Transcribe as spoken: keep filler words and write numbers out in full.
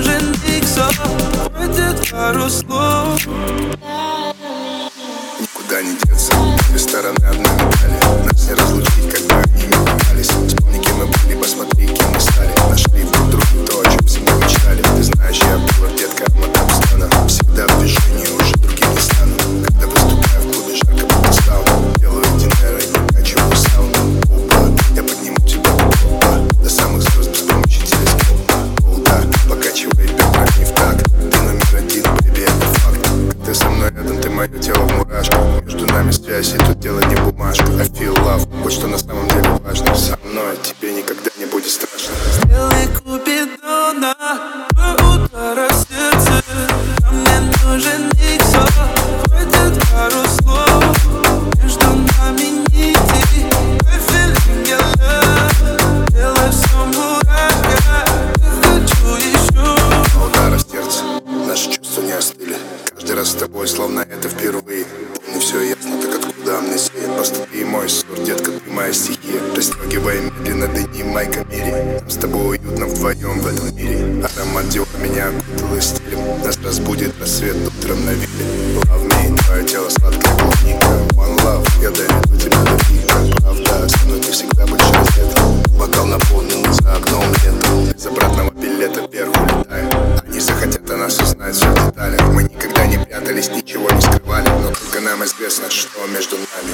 нужен иксо, хватит пару слов. Никуда не деться, две стороны одной медали. Нас не разлучить, когда они не менялись. Вспомни, кем мы были, посмотри, кем мы стали. Нашли друг друга то, о чем всегда мечтали. Ты знаешь, я был детка Мотопстана. Всегда в движении, уже другим не стану. Когда выступаю в клубе, жарко будто сауна. Делаю динер и накачиваю сауну. Опа, я подниму тебя до опа, до самых звезд без помощи телескопа. Олда, покачивай бедра не в такт. Ты номер один, бэби, это факт. Ты со мной рядом, ты мое тело в мурашках. Между нами связь, и тут дело не бумажка. I feel love, вот что на самом деле важно. Со мной тебе никогда не будет страшно. Сделай Купидона до удара сердца. Мне нужен иксо, хватит пару слов. Между нами нити, I feeling your love. Делай все мурашка, я хочу еще. На ударах сердца наши чувства не остыли. Каждый раз с тобой, словно это впервые. Помню, все ясно, так откуда амнезия. Просто ты мой ссор, детка, ты моя стихия. Расстегивай медленно, дыни майка мире. Нам с тобой уютно вдвоем в этом мире. Аромат Диор меня окутала стилем. Нас разбудит рассвет утром на вилле. Love me, твое тело сладкая клубника. One love, я доведу тебя до пика. Правда, со мной ты всегда больше раздета. Бокал наполнен, за окном лето. Без обратного билета вверх улетаю. Они захотят о нас узнать все в деталях. Мы никогда не прятались, ничего не скрывали. Но только нам известно, что между нами.